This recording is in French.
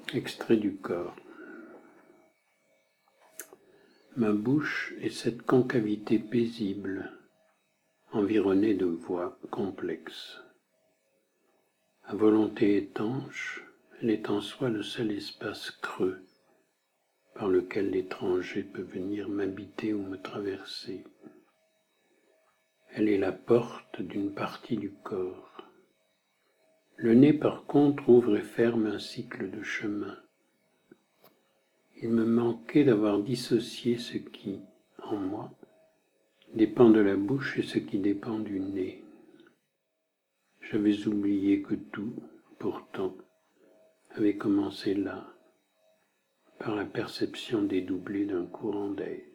Extrait du corps. Ma bouche est cette concavité paisible, environnée de voies complexes. À volonté étanche, elle est en soi le seul espace creux par lequel l'étranger peut venir m'habiter ou me traverser. Elle est la porte d'une partie du corps. Le nez, par contre, ouvre et ferme un cycle de chemin. Il me manquait d'avoir dissocié ce qui, en moi, dépend de la bouche et ce qui dépend du nez. J'avais oublié que tout, pourtant, avait commencé là, par la perception dédoublée d'un courant d'air.